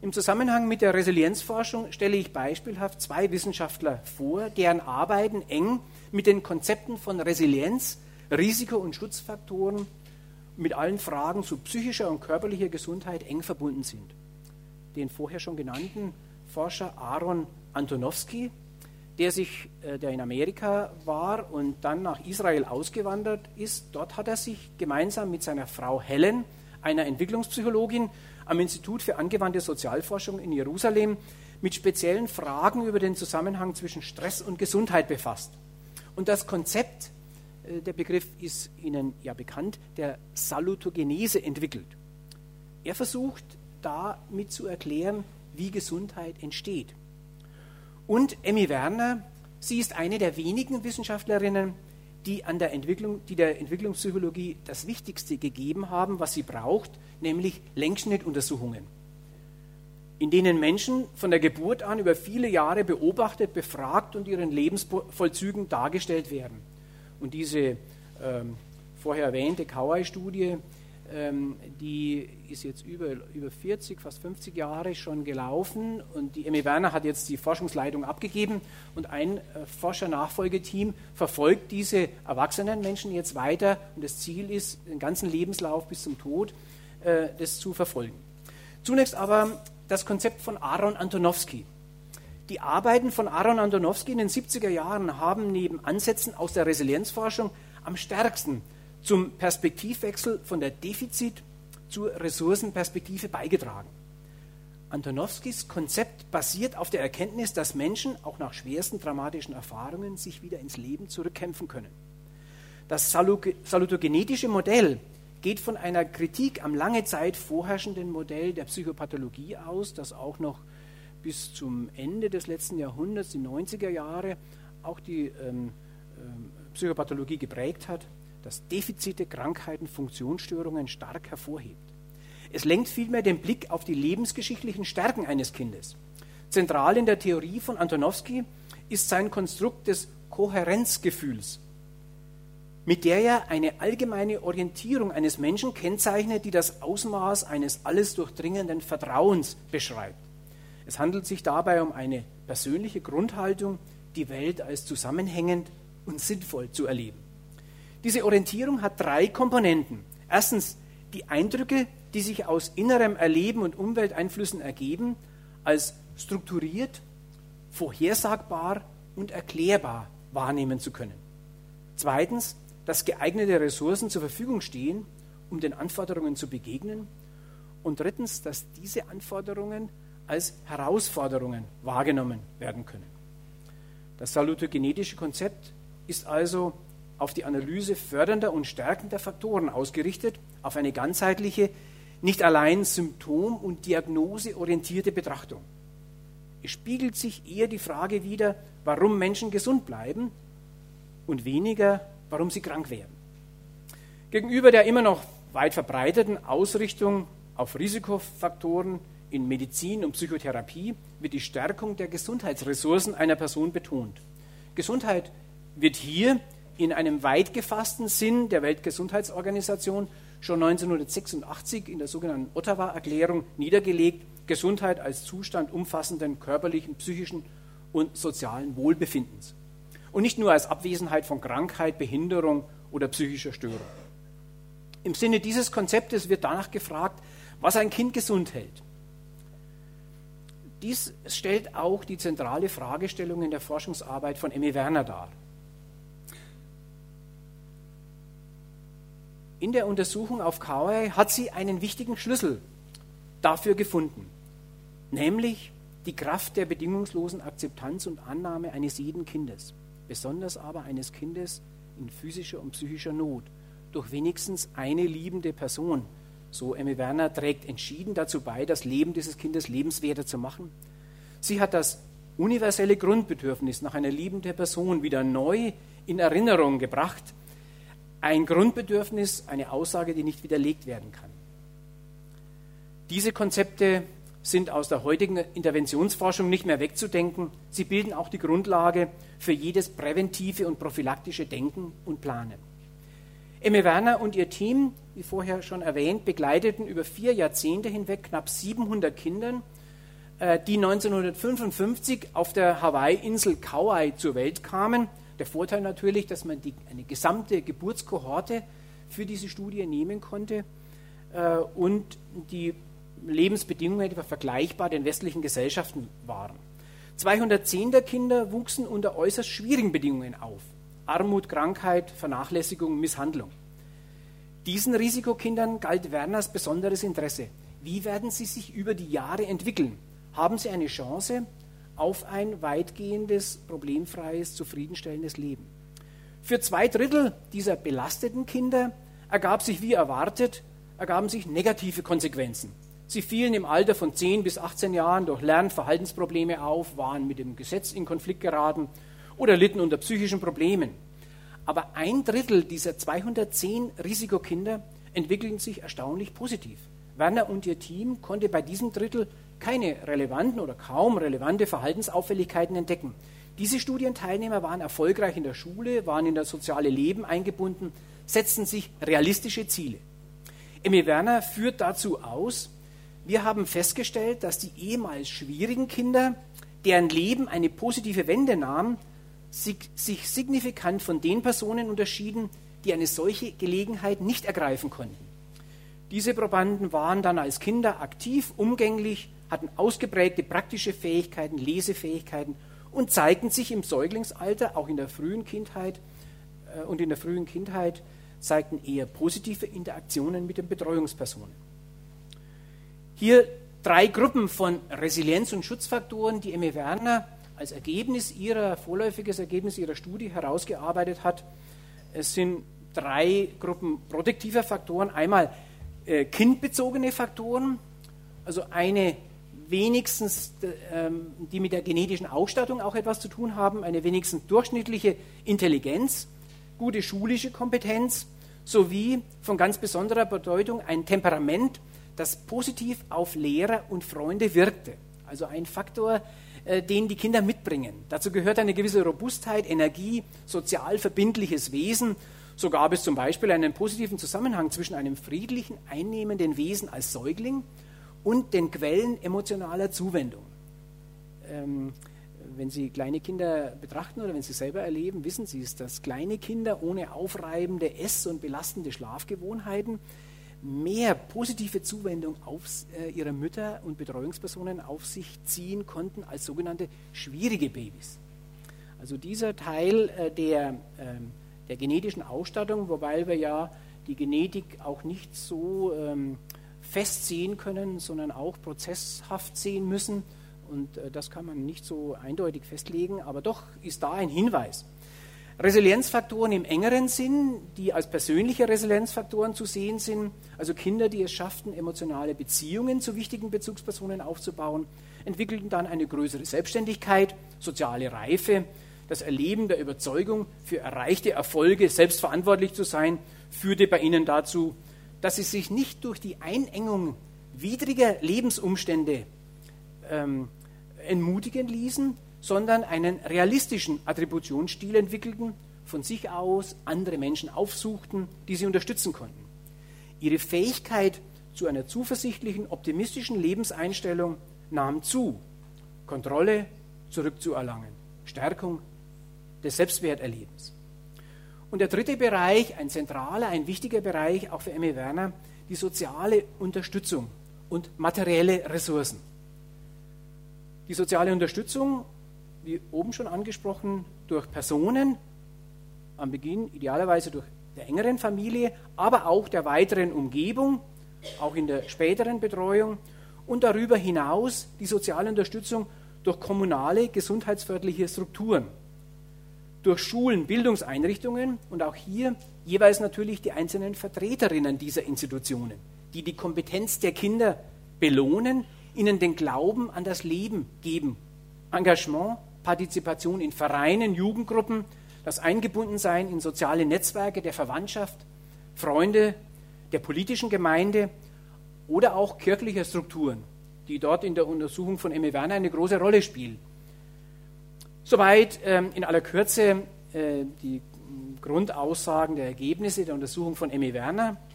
Im Zusammenhang mit der Resilienzforschung stelle ich beispielhaft zwei Wissenschaftler vor, deren Arbeiten eng mit den Konzepten von Resilienz, Risiko- und Schutzfaktoren, mit allen Fragen zu psychischer und körperlicher Gesundheit eng verbunden sind. Den vorher schon genannten Forscher Aaron Antonowsky, der in Amerika war und dann nach Israel ausgewandert ist. Dort hat er sich gemeinsam mit seiner Frau Helen, einer Entwicklungspsychologin, am Institut für angewandte Sozialforschung in Jerusalem mit speziellen Fragen über den Zusammenhang zwischen Stress und Gesundheit befasst. Und das Konzept, der Begriff ist Ihnen ja bekannt, der Salutogenese entwickelt. Er versucht damit zu erklären, wie Gesundheit entsteht. Und Emmy Werner, sie ist eine der wenigen Wissenschaftlerinnen, die der Entwicklungspsychologie das Wichtigste gegeben haben, was sie braucht, nämlich Längsschnittuntersuchungen, in denen Menschen von der Geburt an über viele Jahre beobachtet, befragt und ihren Lebensvollzügen dargestellt werden. Und diese vorher erwähnte Kauai-Studie, die ist jetzt über 40, fast 50 Jahre schon gelaufen und die Emmy Werner hat jetzt die Forschungsleitung abgegeben und ein Forscher-Nachfolgeteam verfolgt diese erwachsenen Menschen jetzt weiter und das Ziel ist, den ganzen Lebenslauf bis zum Tod das zu verfolgen. Zunächst aber das Konzept von Aaron Antonowsky. Die Arbeiten von Aaron Antonowsky in den 70er Jahren haben neben Ansätzen aus der Resilienzforschung am stärksten zum Perspektivwechsel von der Defizit- zur Ressourcenperspektive beigetragen. Antonowskys Konzept basiert auf der Erkenntnis, dass Menschen auch nach schwersten dramatischen Erfahrungen sich wieder ins Leben zurückkämpfen können. Das salutogenetische Modell geht von einer Kritik am lange Zeit vorherrschenden Modell der Psychopathologie aus, das auch noch bis zum Ende des letzten Jahrhunderts, die 90er Jahre, auch die Psychopathologie geprägt hat, das Defizite, Krankheiten, Funktionsstörungen stark hervorhebt. Es lenkt vielmehr den Blick auf die lebensgeschichtlichen Stärken eines Kindes. Zentral in der Theorie von Antonowsky ist sein Konstrukt des Kohärenzgefühls, mit der er eine allgemeine Orientierung eines Menschen kennzeichnet, die das Ausmaß eines alles durchdringenden Vertrauens beschreibt. Es handelt sich dabei um eine persönliche Grundhaltung, die Welt als zusammenhängend und sinnvoll zu erleben. Diese Orientierung hat drei Komponenten. Erstens die Eindrücke, die sich aus innerem Erleben und Umwelteinflüssen ergeben, als strukturiert, vorhersagbar und erklärbar wahrnehmen zu können. Zweitens, dass geeignete Ressourcen zur Verfügung stehen, um den Anforderungen zu begegnen. Und drittens, dass diese Anforderungen als Herausforderungen wahrgenommen werden können. Das salutogenetische Konzept ist also auf die Analyse fördernder und stärkender Faktoren ausgerichtet, auf eine ganzheitliche, nicht allein symptom- und diagnoseorientierte Betrachtung. Es spiegelt sich eher die Frage wider, warum Menschen gesund bleiben und weniger, warum sie krank werden. Gegenüber der immer noch weit verbreiteten Ausrichtung auf Risikofaktoren in Medizin und Psychotherapie wird die Stärkung der Gesundheitsressourcen einer Person betont. Gesundheit wird hier in einem weit gefassten Sinn der Weltgesundheitsorganisation schon 1986 in der sogenannten Ottawa-Erklärung niedergelegt, Gesundheit als Zustand umfassenden körperlichen, psychischen und sozialen Wohlbefindens. Und nicht nur als Abwesenheit von Krankheit, Behinderung oder psychischer Störung. Im Sinne dieses Konzeptes wird danach gefragt, was ein Kind gesund hält. Dies stellt auch die zentrale Fragestellung in der Forschungsarbeit von Emmy Werner dar. In der Untersuchung auf Kauai hat sie einen wichtigen Schlüssel dafür gefunden, nämlich die Kraft der bedingungslosen Akzeptanz und Annahme eines jeden Kindes, besonders aber eines Kindes in physischer und psychischer Not, durch wenigstens eine liebende Person. So Emmy Werner trägt entschieden dazu bei, das Leben dieses Kindes lebenswerter zu machen. Sie hat das universelle Grundbedürfnis nach einer liebenden Person wieder neu in Erinnerung gebracht. Ein Grundbedürfnis, eine Aussage, die nicht widerlegt werden kann. Diese Konzepte sind aus der heutigen Interventionsforschung nicht mehr wegzudenken. Sie bilden auch die Grundlage für jedes präventive und prophylaktische Denken und Planen. Emmy Werner und ihr Team, wie vorher schon erwähnt, begleiteten über 4 Jahrzehnte hinweg knapp 700 Kindern die 1955 auf der Hawaii-Insel Kauai zur Welt kamen. Der Vorteil natürlich, dass man eine gesamte Geburtskohorte für diese Studie nehmen konnte und die Lebensbedingungen etwa vergleichbar den westlichen Gesellschaften waren. 210 der Kinder wuchsen unter äußerst schwierigen Bedingungen auf. Armut, Krankheit, Vernachlässigung, Misshandlung. Diesen Risikokindern galt Werners besonderes Interesse. Wie werden sie sich über die Jahre entwickeln? Haben sie eine Chance auf ein weitgehendes, problemfreies, zufriedenstellendes Leben? Für 2/3 dieser belasteten Kinder ergaben sich negative Konsequenzen. Sie fielen im Alter von 10 bis 18 Jahren durch Lern- und Verhaltensprobleme auf, waren mit dem Gesetz in Konflikt geraten oder litten unter psychischen Problemen. Aber 1/3 dieser 210 Risikokinder entwickelten sich erstaunlich positiv. Werner und ihr Team konnte bei diesem Drittel keine relevanten oder kaum relevante Verhaltensauffälligkeiten entdecken. Diese Studienteilnehmer waren erfolgreich in der Schule, waren in das soziale Leben eingebunden, setzten sich realistische Ziele. Emmy Werner führt dazu aus: Wir haben festgestellt, dass die ehemals schwierigen Kinder, deren Leben eine positive Wende nahm, sich signifikant von den Personen unterschieden, die eine solche Gelegenheit nicht ergreifen konnten. Diese Probanden waren dann als Kinder aktiv, umgänglich, hatten ausgeprägte praktische Fähigkeiten, Lesefähigkeiten und zeigten sich im Säuglingsalter, auch in der frühen Kindheit zeigten eher positive Interaktionen mit den Betreuungspersonen. Hier 3 Gruppen von Resilienz- und Schutzfaktoren, die Emmy Werner als vorläufiges Ergebnis ihrer Studie herausgearbeitet hat. Es sind 3 Gruppen protektiver Faktoren. Einmal kindbezogene Faktoren, also eine wenigstens, die mit der genetischen Ausstattung auch etwas zu tun haben, eine wenigstens durchschnittliche Intelligenz, gute schulische Kompetenz sowie von ganz besonderer Bedeutung ein Temperament, das positiv auf Lehrer und Freunde wirkte. Also ein Faktor, den die Kinder mitbringen. Dazu gehört eine gewisse Robustheit, Energie, sozial verbindliches Wesen. So gab es zum Beispiel einen positiven Zusammenhang zwischen einem friedlichen, einnehmenden Wesen als Säugling und den Quellen emotionaler Zuwendung. Wenn Sie kleine Kinder betrachten oder wenn Sie selber erleben, wissen Sie es, dass kleine Kinder ohne aufreibende Ess- und belastende Schlafgewohnheiten mehr positive Zuwendung ihrer Mütter und Betreuungspersonen auf sich ziehen konnten als sogenannte schwierige Babys. Also dieser Teil der genetischen Ausstattung, wobei wir ja die Genetik auch nicht so fest sehen können, sondern auch prozesshaft sehen müssen. Und das kann man nicht so eindeutig festlegen, aber doch ist da ein Hinweis. Resilienzfaktoren im engeren Sinn, die als persönliche Resilienzfaktoren zu sehen sind, also Kinder, die es schafften, emotionale Beziehungen zu wichtigen Bezugspersonen aufzubauen, entwickelten dann eine größere Selbstständigkeit, soziale Reife. Das Erleben der Überzeugung, für erreichte Erfolge selbstverantwortlich zu sein, führte bei ihnen dazu, dass sie sich nicht durch die Einengung widriger Lebensumstände entmutigen ließen, sondern einen realistischen Attributionsstil entwickelten, von sich aus andere Menschen aufsuchten, die sie unterstützen konnten. Ihre Fähigkeit zu einer zuversichtlichen, optimistischen Lebenseinstellung nahm zu, Kontrolle zurückzuerlangen, Stärkung des Selbstwerterlebens. Und der dritte Bereich, ein zentraler, ein wichtiger Bereich, auch für Emmy Werner, die soziale Unterstützung und materielle Ressourcen. Die soziale Unterstützung, wie oben schon angesprochen, durch Personen, am Beginn idealerweise durch der engeren Familie, aber auch der weiteren Umgebung, auch in der späteren Betreuung und darüber hinaus die soziale Unterstützung durch kommunale gesundheitsförderliche Strukturen, durch Schulen, Bildungseinrichtungen und auch hier jeweils natürlich die einzelnen Vertreterinnen dieser Institutionen, die die Kompetenz der Kinder belohnen, ihnen den Glauben an das Leben geben. Engagement, Partizipation in Vereinen, Jugendgruppen, das Eingebundensein in soziale Netzwerke der Verwandtschaft, Freunde, der politischen Gemeinde oder auch kirchlicher Strukturen, die dort in der Untersuchung von Emmy Werner eine große Rolle spielen. Soweit in aller Kürze die Grundaussagen der Ergebnisse der Untersuchung von Emmy Werner.